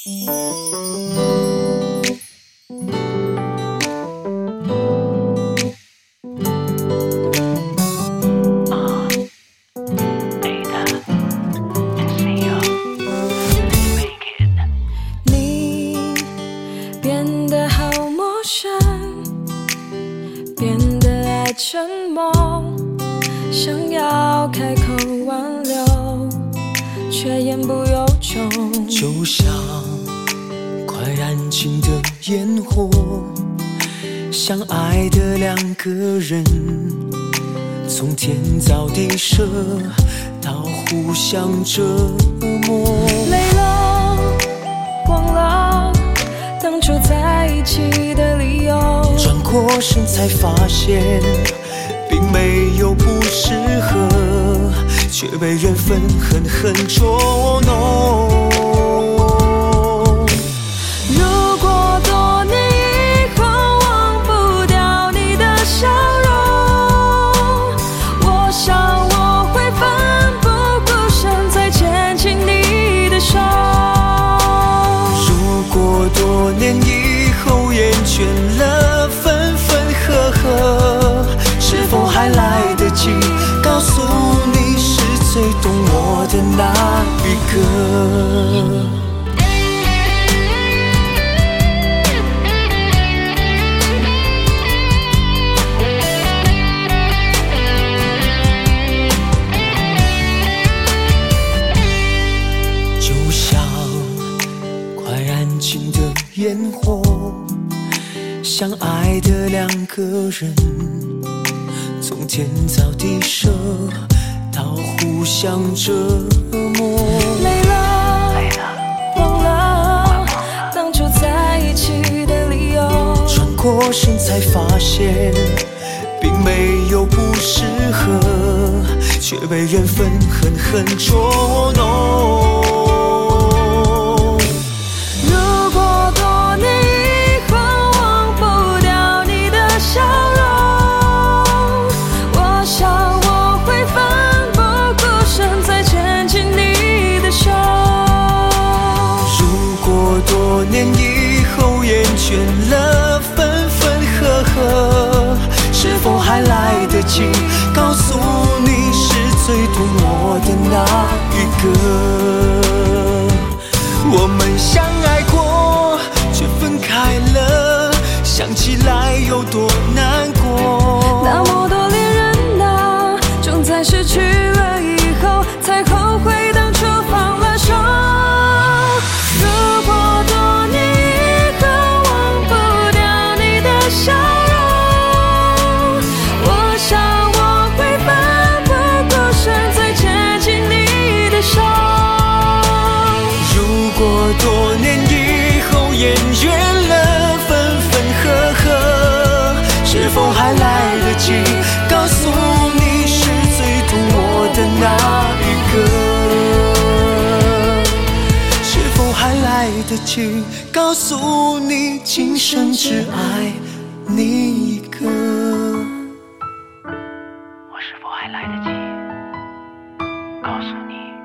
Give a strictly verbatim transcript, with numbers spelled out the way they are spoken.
沉默，想要开口挽留，却言不由衷。 就像快燃尽的烟火，相爱的两个人，从天造地设到互相折磨。 累了，忘了当初在一起的理由， 转过身才发现并没有不适合，却被缘分狠狠捉弄。 如果多年以后忘不掉你的笑容，我想我会奋不顾身再牵起你的手。 如果多年以后厌倦了分分合合，是否还来得及告诉你是最懂我的那一个？就像快燃尽的烟火，相爱的两个人，从天造地设到互相折磨。 累了，忘了当初在一起的理由， 转过身才发现并没有不适合，却被缘分狠狠捉弄。 如果多年以后忘不掉你的笑容，我想我会奋不顾身再牵起你的手。 如果多年以后厌倦了分分合合，是否还来得及告诉你是最懂我的那一个？我们相爱过，却分开了，想起来有多难过。 那么多恋人啊，总在失去了以后才后悔当初放了手。如果多年以后忘不掉你的笑容，我想我会奋不顾身再牵起你的手。 如果多年以后厌倦了分分合合，是否还来得及告诉你是最懂我的那一个？是否还来得及告诉你今生只爱你一个？ 我是否还来得及告诉你